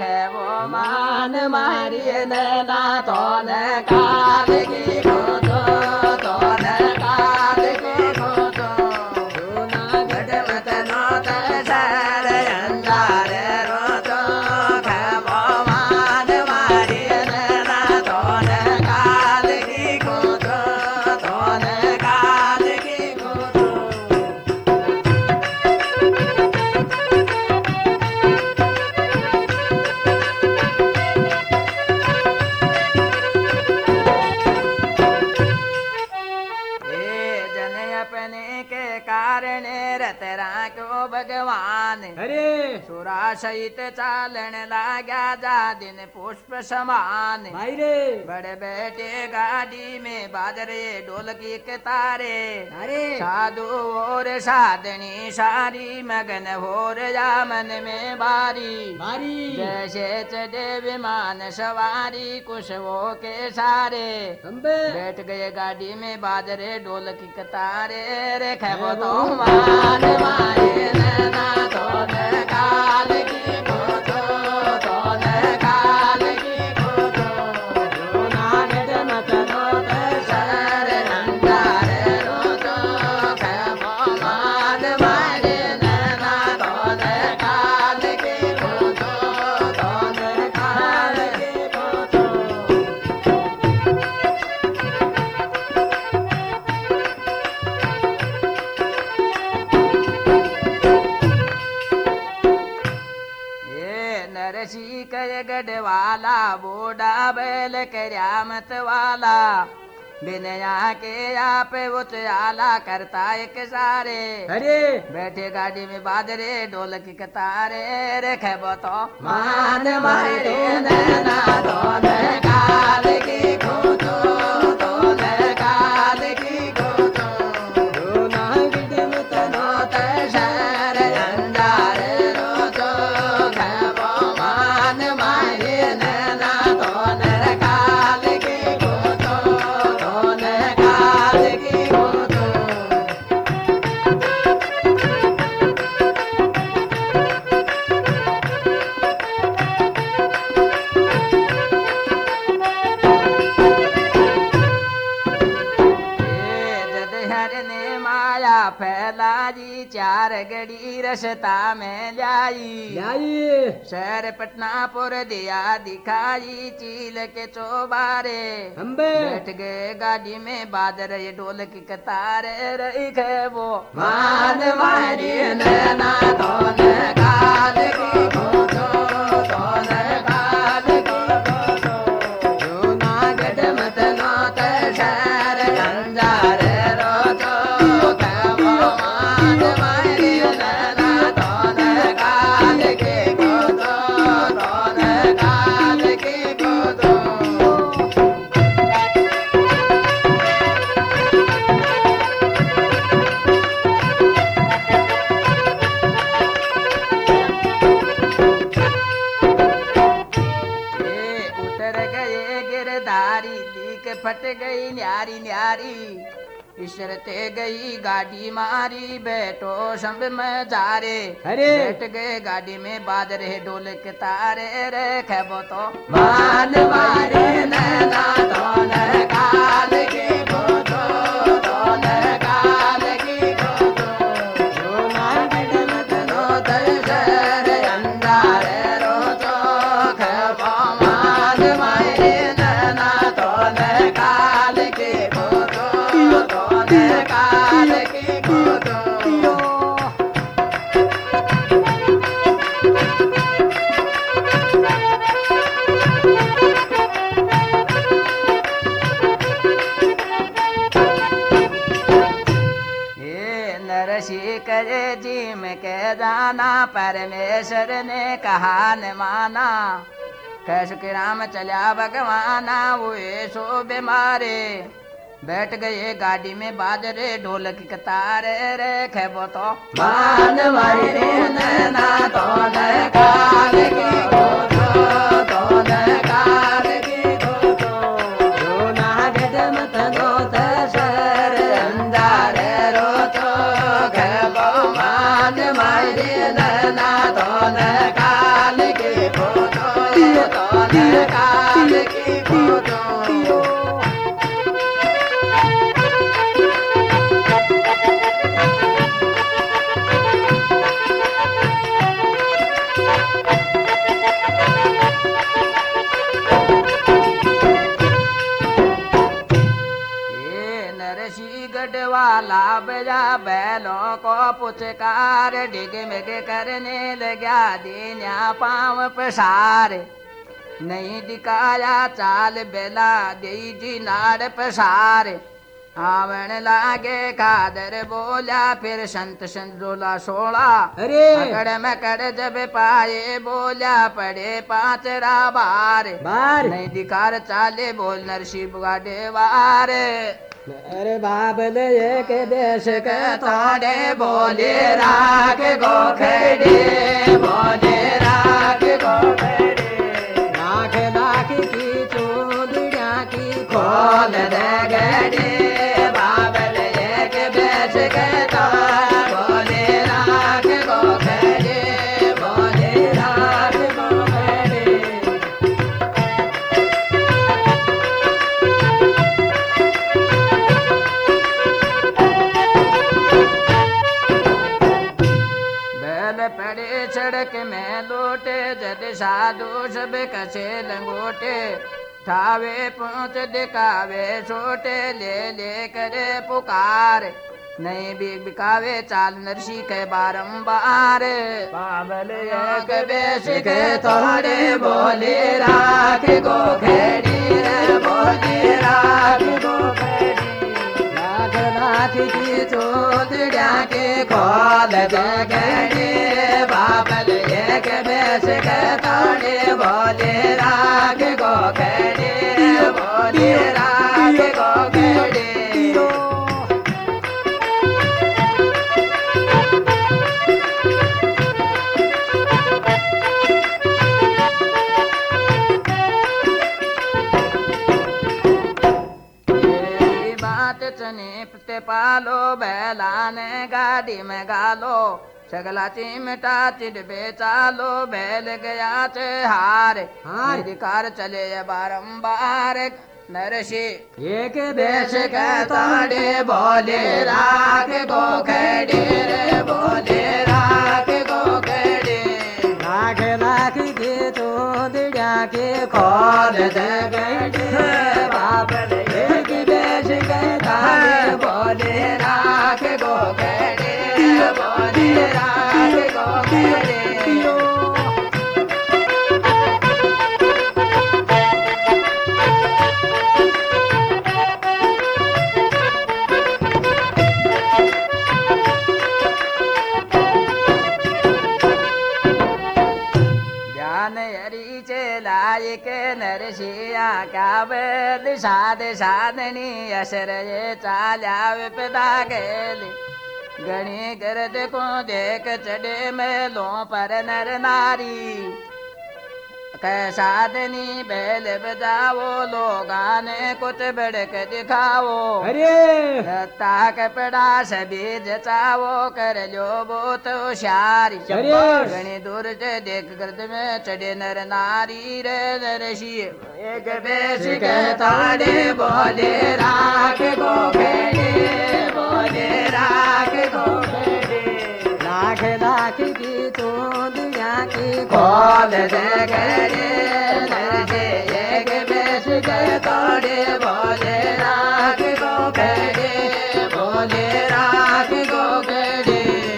रेखे वो मान मारी नैना तो न काल की खोजो तो न काल की खोजो सोना गढ़ मत नोत सर अंधार रोजो खबो मान मारी नैना तो न काल की खोजो तो न काल की खोजो अपने के कारण रत राख्यो भगवान अरे सुरा सहित चालन लाग्या जा दिन पुष्प समान भाई रे बड़े बेटे गाड़ी में बाजरे ढोलकी के तारे अरे साधु और साधनी सारी मगन हो रहा मन में बारी भारी जैसे चढ़े विमान सवारी कुछ वो के सारे अंबे बैठ गए गाड़ी में बाजरे ढोलकी के तारे रे खबो तो मान मारे नैना तो न काल की खोजो तो न काल की खोजो सोना गढ़ मत नोत सर अंधार रोजो खबो मान मारे नैना तो न काल की खोजो तो न काल की खोजो नरसी कय गढ़वाला बोडा बैल कर्यामत वाला बिनया के आप उत आला करता एक सारे अरे बैठे गाड़ी में बाजरे ढोलकी के तारे रे खबो तो मान मारे नैना तो न काल की खोजो तो न काल की खोजो सोना गढ़ मत नोत सर अंधार रोजो खबो मान मारे नैना तो न काल की खोजो तो न काल की खोजो ने माया फैला जी चार गड़ी रसता में लाई जाइए शहर पटनापुर दिया दिखाई चील के चौबारे अंबे बैठ गए गाड़ी में बादर ये ढोल की कतार रही वो मान मारी नैना तो न काल की खोजो तो न काल की खोजो सोना गढ़ मत नोत शहर अंजार रोजो खबो मान मारी नैना तो न काल की खोजो तो न काल की खोजो उतर गए गिरधारी लीक फट गई न्यारी न्यारी इशरते गई गाड़ी मारी बैठो सब में जारे अरे बैठ गए गाड़ी में बाजरे ढोल के तारे रे खबो तो मान मारे नैना तो न काल की खोजो तो न काल की खोजो सोना गढ़ मत नोत सर अंधार रोजो खबो मान मारे नैना तो न काल की खोजो तो न काल की खोजो नरसी करे जी में कह जाना परमेश्वर ने कहा न माना कैसे के राम चला भगवाना वो सो बीमारे बैठ गए गाड़ी में बाजरे ढोलकी कतारे रे खबो तो मान मारे नैना तो न काल की खोजो तो न काल की खोजो सोना गढ़ मत नोत सर अंधार रोजो खबो मान मारे नैना तो न काल की खोजो तालाब या बैलों को पुचकार डिगमिग करने लगा दीन्या पाँव पसार नहीं दिखाया चाल बेला दी जी नाड़ पसार आवण लागे कादर बोला फिर संत संजोला सोला अरे अकड़ मकड़ जब पाए बोला पड़े पांचरा बार नहीं दिखार चाले बोल नरसी बुगाडे वार अरे बाबल एक देश के तोड़े बोले राग गोखड़े बोले राग गोखड़े लाख लाख की चूड़िया की खोल दे गड़े बाबल एक देश के बोले राग गोखड़े बोले राग गोखड़े बैल पड़े सड़क में लौटे जद साधु सब कसे लंगोटे ठावे पहुँच दिखावे छोटे ले ले करे पुकार नहीं बिकावे चाल नरसी के बारंबार बाबल एक बेस के तोड़े बोले राख गोखेड़ी रे बोले राख गोखेड़ी लाख लाख की चोदड़िया के खोल दे बाबल एक बेस के तोड़े बोले राख गोखेड़ी बोले राख गोखेड़ी चने पालो बैलाने गाड़ी में गालो सगला चिमटा चिड़बे चालो बैल गया चे हार अधिकार चले बारंबार नरसी एक देश के ताड़े बोले राख गोखेड़ी रे बोले राख गोखेड़ी लाख लाख की चूड़िया की खोल दे गए बाबल एक देश के ताड़े बोले राख गोखेड़ी बोले राख गोखेड़ी के नरसिया क्या बेल साध साधनी असर ये चाल्या विपदा गेली गणी गर्द को देख चढ़े मेलों पर नर नारी साधनी बैल बजाओ लोगाने कुछ बड़क दिखाओ अरे ताक पड़ा सभी जचाओ कर लो वो तो शारी गणी दूर से देख गर्द में चढ़े नर नारी रे नरसी एक बेस के ताड़े बोले राख गोखेड़ी बोले राख गोखेड़ी लाख लाख की चूड़िया की खोल दे गए नरसी एक बेस के ताड़े बोले राख गोखेड़ी बोले राख गोखेड़ी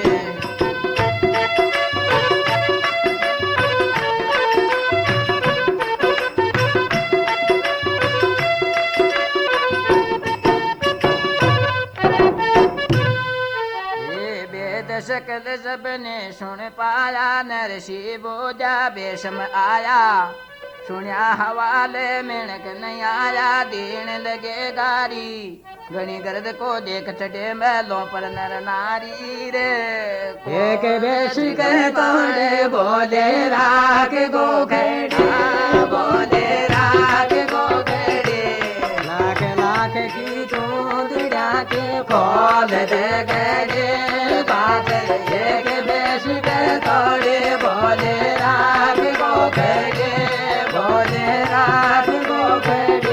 सकल सबने सुन पाया नरसी बोझा बेशम आया सुनिया हवाले मिणक नहीं आया दीन लगे गारी गणी गर्द को देख चढ़े महलों पर नर नारी रे एक बेस के तोड़े बोले राख गोखेड़ी बोले राख गोखेड़ी लाख लाख की चूड़िया की खोल दे गए बादल एक बेस के तोड़े बोले राख गोखेड़ी बोले राख गोखेड़ी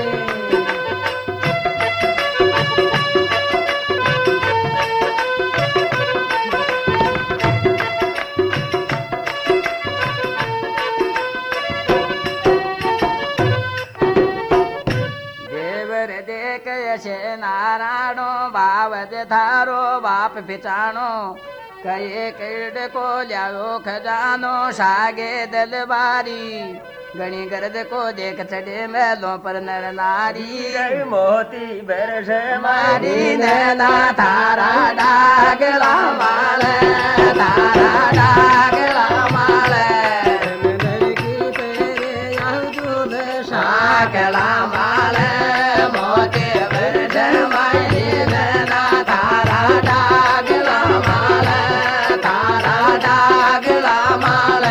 देवर देख से नारायणो भावद थारो बाप पिछाणो कहे किरड को ल्याओ खजानो सागे दलबारी गणी गर्द को देख चढ़े महलों पर नर नारी मोती बरस मारी नैना थारा डागला माल थारा डागला माल सागला माल मोती बरस मारी नैना थारा डागला माल थारा डागला माल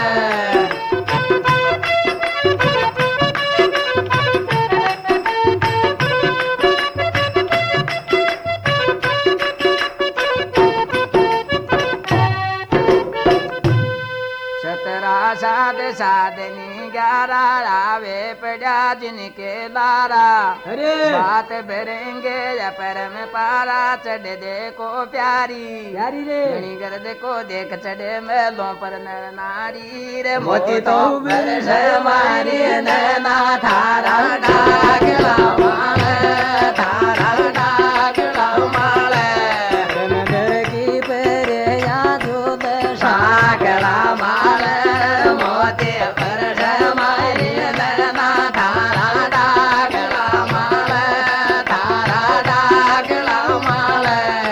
साध साधनी 11 आवे पड़ा जिनके लारा बात भरेंगे या परम पारा चढ़ दे को प्यारी रे गर्द को देख चढ़े महलों पर नर नारी रे मोती तो बरस मारी नैना थारा डागला माल थारा डागला माल नगर की पेरे यादो सागला माल मोती बरस मारी नैना थारा डागला माल थारा डागला माल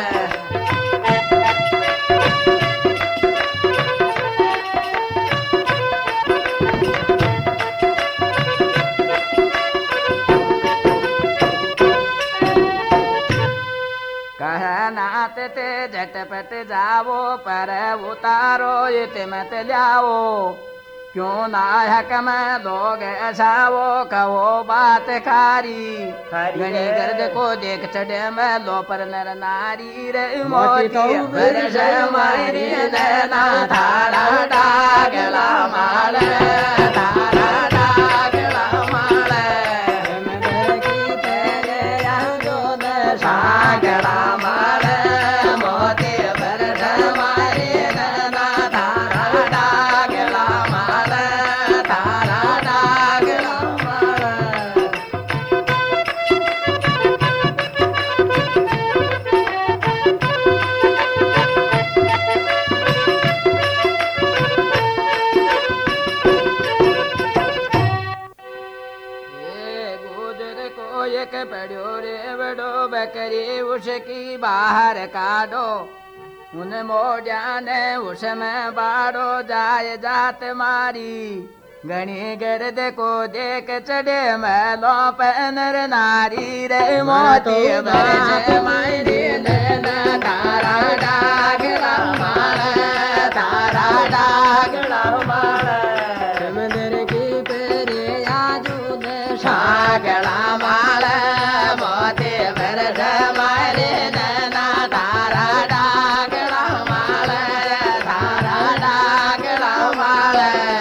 कहनात ते झटपट जावो पर उतारो इत मत जाओ क्यों नायक में लोग ऐसावो कहो बात खारी गणी गर्द को देख चढ़े महलो पर नर नारी रे मोती बरस मारी नैना थारा डागला माल थारा डागला माल सागला माल मोती बरस मारी नैना थारा डागला माल थारा डागला माल गुजर को एक पड़ो रे बड़ो बकरी उसकी बाहर काटो उन मोजा ने उसमें बाड़ो जाए जात मारी गणी गर्द को देख चढ़े महलों पर नर नारी रे मोती बरस मारी नैना थारा डागला माल थारा डागला माल समंदर की पेरे यादो सागला माल मोती बरस मारी नैना थारा डागला माल थारा डागला माल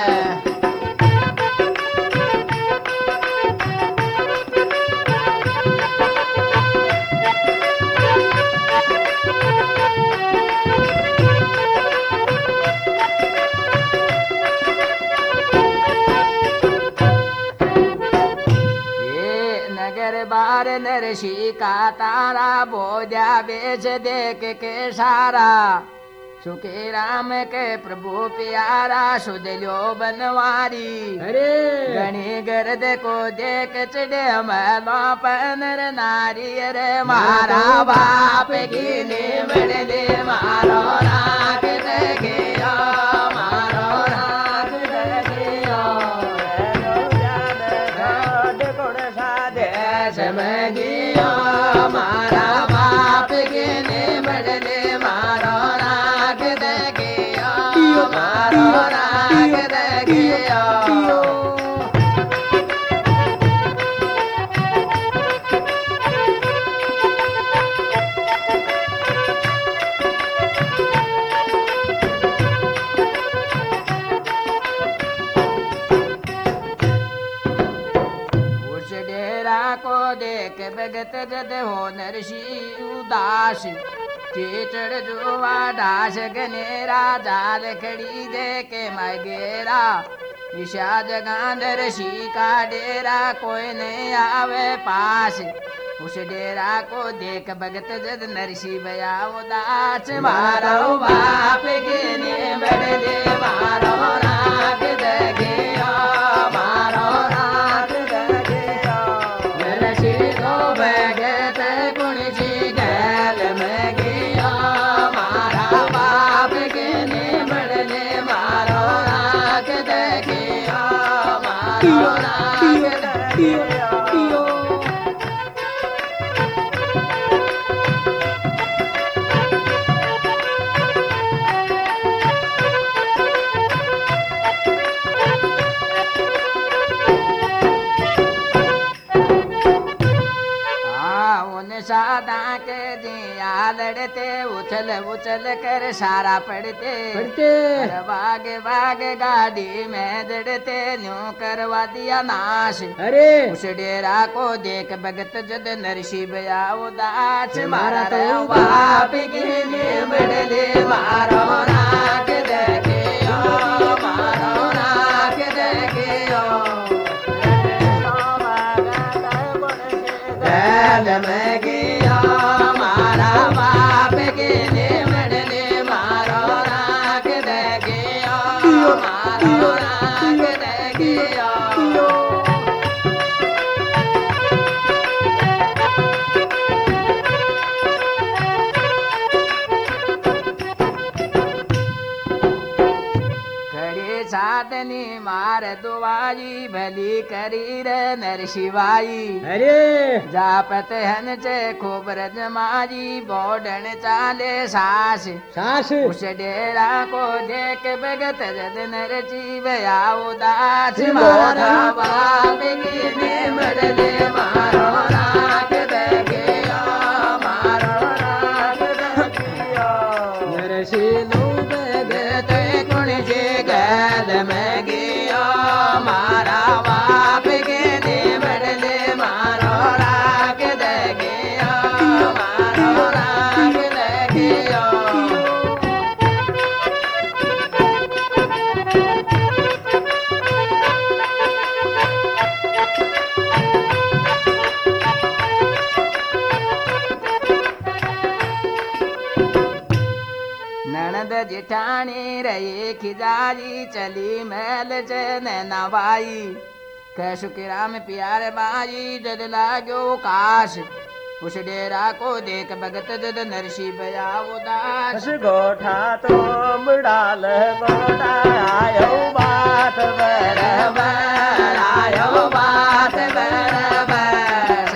नगर बार नरसी का तारा बोझा बेच देख के सारा सुखी राम के प्रभु प्यारा सुध लो बनवारी गणी गर्द को देख चढ़े महलों पर नर नारी रे मारा बाप की निमड़ ले मारो राख दगियो मारो राख दगियो समझियो मारा बाप के निमड़ ले मारो राख दगियो मारो राख दगियो उस डेरा को देख भगत जद हो नरसी उदास चीचड़ जुआ डास गनेरा जाल खड़ी दे के मगेरा ईशा जगांदर सी का डेरा कोई नहीं आवे पास उस डेरा को देख भगत जद नरसी भया उदास मारो बाप के ने बदले मारो राग दगे मारो राग दगे नरसी को भगत गुण जी गल में गया मारा बाप के ने बदले मारो राग दगे मारो राग दगे सादा के दिया लड़ते उछल उछल कर सारा पड़ते भाग भाग गाड़ी में जड़ते न्यू करवा दिया नाश अरे उस डेरा को देख भगत जद नरसी भया उदास मारा तो बाप की बदले मारो राग देखे मारो राग देखे में गया मारा बाप के ने बदले मारो राग दे गया मारो राग दे गया खड़ी साधनी मार दुआई भली करी रे नरसिवाई अरे जापत हन चे खूब रजमाई बोडन चाले सास सास उस डेरा को देख भगत जद नरसी भया उदास मारा बाप की ने बदले मारो राग दगे मारो राग दगे नरसी भगत गुण जी गल में गया मारा बाप के ने बदले मारो राग दगे मारो राग दगे ननद जिठानी रही खिजारी चली महल चन नवाई कैसु की राम प्यार बाई जद लागो काश उस डेरा को देख भगत जद नरसी भया उदास गोठा तो मुड़ाल गोठा आयो बात बरबर आयो बात बरबर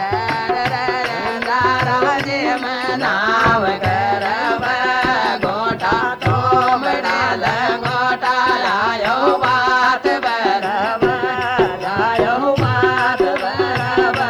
राजे मनाव करब गोठा तो मुड़ाल गोठा आयो बात बरबर आयो बात बरबर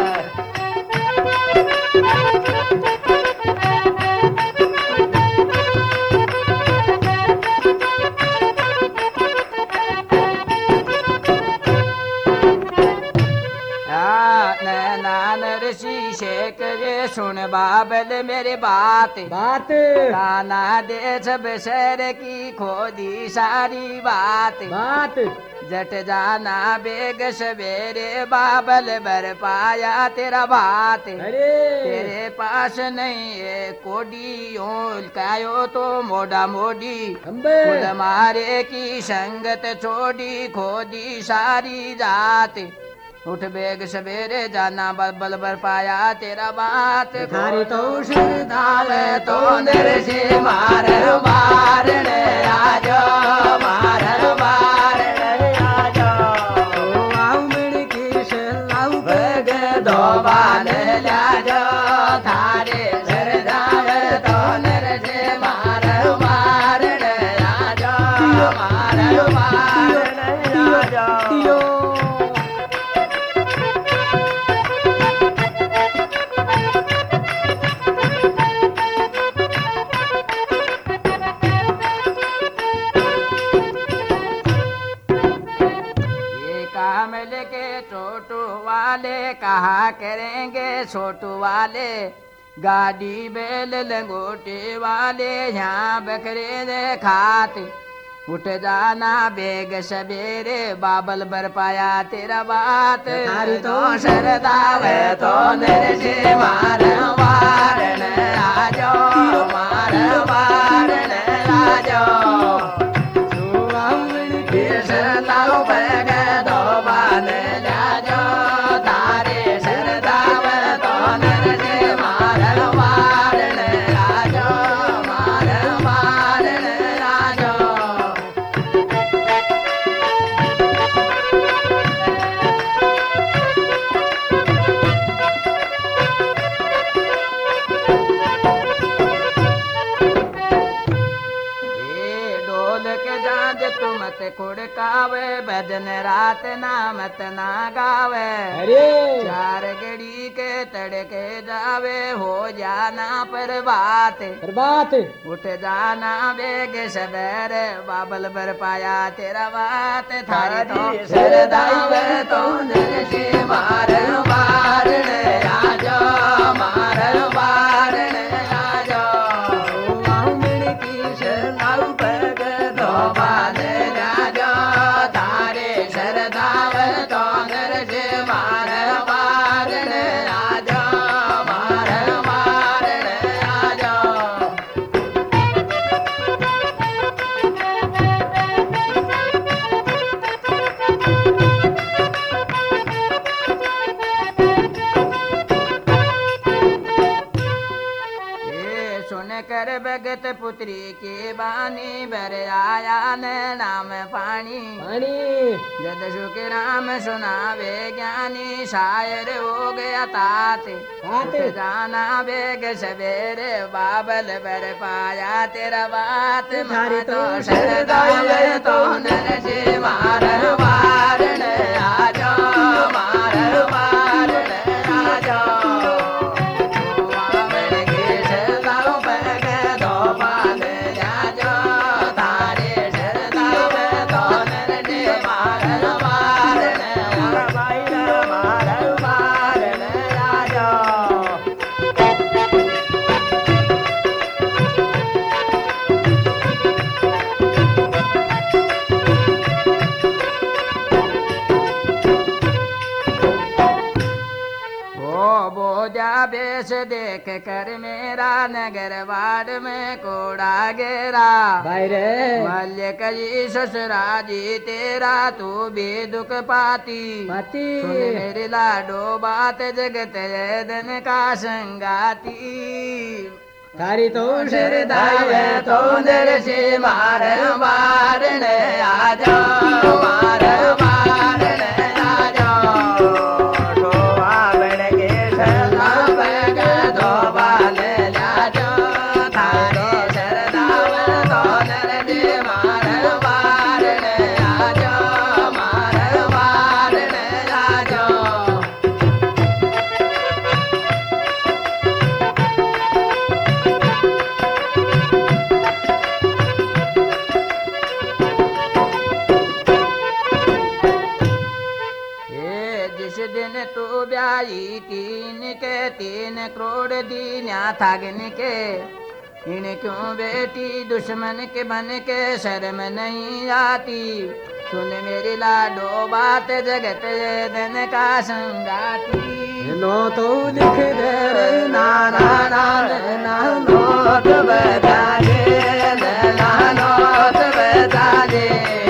नरसी शेख ये सुन बाबल मेरी बात बात ताना दे सब शहर की खोदी सारी बात बात जट जाना बेग सवेरे बाबल बर पाया तेरा बात अरे तेरे पास नहीं है कोडी कायो तो मोड़ा मोड़ी अम्बे खुद मारे की संगत छोड़ी खोदी सारी जात उठ बेग सवेरे जाना बल बर पाया तेरा बात थारी तो दाल तो नरसी मार मारण राजो मार मारण राजो आओ मेरी किस लाऊ बेग दो बाल लाजो थारे सरदार तो नरसी मार मारण राजो मार मारण राजो मिल के छोटू वाले कहा करेंगे छोटू वाले गाड़ी बैल लंगोटे वाले यहाँ बकरे दे खाते उठ जाना बेग सवेरे बाबल बर पाया तेरा बात थारी तो शरदावे तो नरसिंह मार वारण राजो मार वारण राजो शरदाव बग दो बान जाजो तारे शरदाव तो नरसिंह मार वारण राजो मार वारण राजो तुमत कुड़कावे भजन रात नामत ना गावे अरे चार घड़ी के तड़के जावे हो जाना पर बात उठ जाना बेग सवेर बाबल बर पाया तेरा बात थारी तो सरदावे तो नरसिंह मार वारण राजो मार वारण राजो वामन की शरणाऊ पग दो बान राजो तारे शरदाव तो नरसिंह मार वारण राजो मार वारण राजो सुन कर भगत पुत्री के बानी भर आया न नाम पानी जद सुख राम सुनावे ज्ञानी शायर हो गया तात जाना बेग सवेरे बाबल बर पाया तेरा बात मारे तो शरदाव तो नरसिंह मार वारण राजो मार वारण राजो बेस देख कर मेरा नगर वाड़ में कोड़ा गेरा मल्य कई ससुरा जी तेरा तू भी दुख पाती सुन मेरी लाडो बात जगत धन का संगाती थारी तो शरदाव तो नरसिंह मार वारण आजो मार वारण आजो तीन के 3 करोड़ दीन्या थागन के इन क्यों बेटी दुश्मन के बन के शर्म नहीं आती सुन मेरी लाडो बात जगत धन का संगाती नो तो लिख दे नाना नाना नोट बता दे नोट बता दे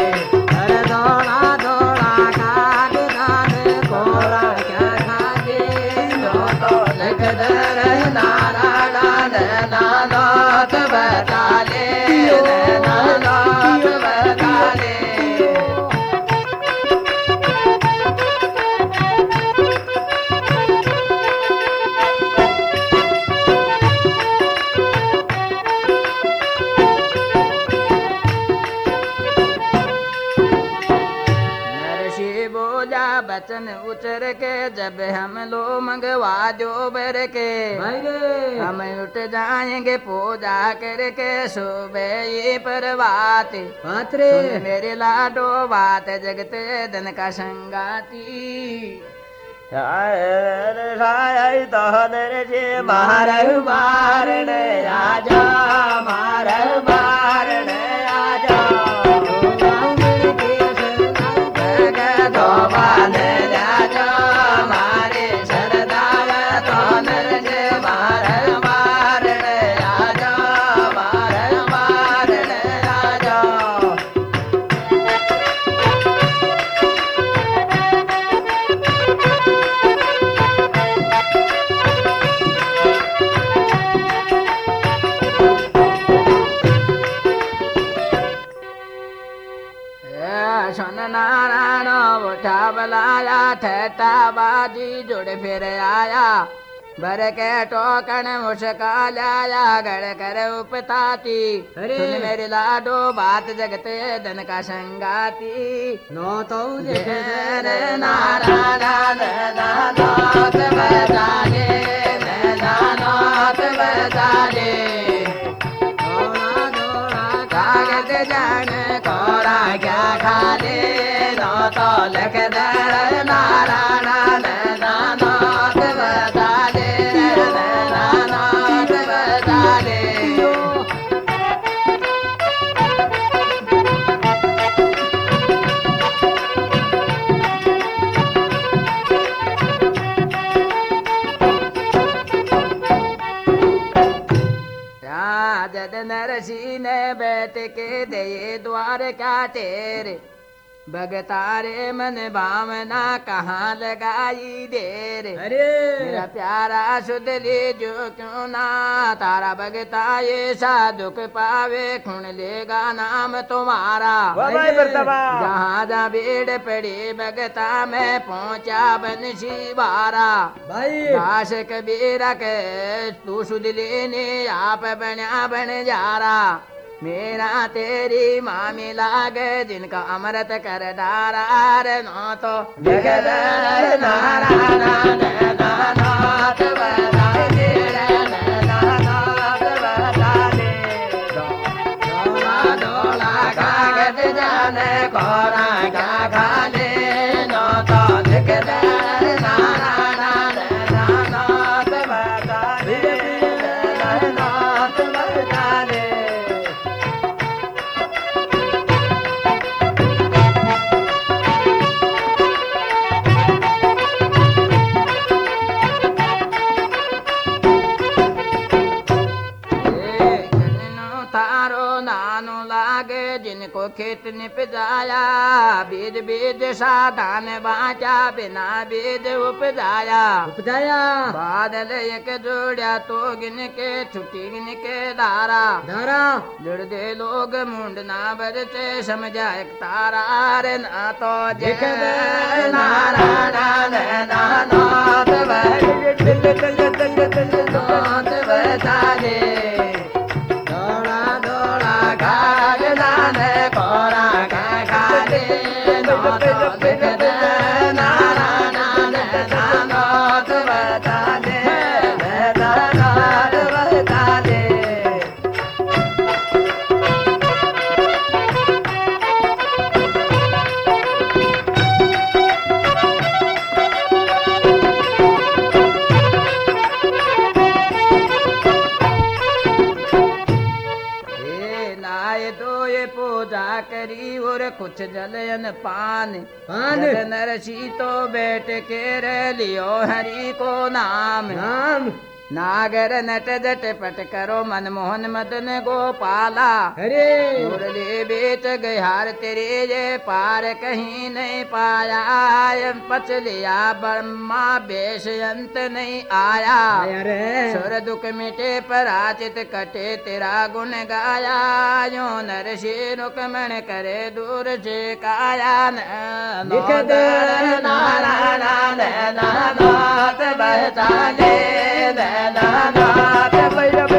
बचन उचर के जब हम लो मंगवा जो बर के हम उठ जाएंगे पूजा करके सुबह ये प्रभात मेरे लाडो बात जगते धन का संगाती मार वारण राजा मार वारण राजा नारायण उठा बलाया ठहटा बाजी जुड़ फिर आया बर के टोकन मुस्का लाया गड़ कर उपताती सुन मेरी लाडो बात जगते धन का संगाती नो तो नारायण नाथ बता दे नाथ बता दे कागज जान कोरा क्या खा ले नो तो लख दर नारायण नाथ बता दे नाथ बता दे जद नरसी ने बैठ के दे द्वार क्या तेरे भगतारे मन भावना कहाँ लगाई देर अरे मेरा प्यारा सुध ले जो क्यों ना तारा भगता ये सा दुख पावे खुण लेगा नाम तुम्हारा जहाँ जहाँ भीड़ पड़ी भगता में पहुँचा बंसी बारा भाई दास कबीरा के तू सुध लेने आप बना बन जा रहा मेरा तेरी मामी लाग जिनका अमृत कर डारा नो तो नारायण नाथ बता दे नाथ बता दे डोला कागज जाने कोरा क्या खा ले नो तो नारायण नाथ बता दे नाथ बता दे जिनको खेत निपजाया बीज बीज साधान बाचा बिना बीज उपजाया बादल एक जोड़ा तो गिन के छुट्टी गिन के धारा जुड़ दे लोग मुंडना बरसे समझा एक तारा रे ना तो नाथ बता दे कोरा का खाले नो तो नारायण नाथ बता दे नाथ बता दे पूजा करी और कुछ जलयन पान नरसी तो बैठ के रह लियो हरि को नाम नागर नट जट पट करो मनमोहन मदन गोपाला मुरली बेच गहार तेरे ये पार कहीं नहीं पाया पच लिया ब्रह्मा बेश अंत नहीं आया सुर दुख मिटे पराचित कटे तेरा गुण गाया यो नरसी रुकमण करे दूर से काया नारायण नाथ बता दे नाथ भैरव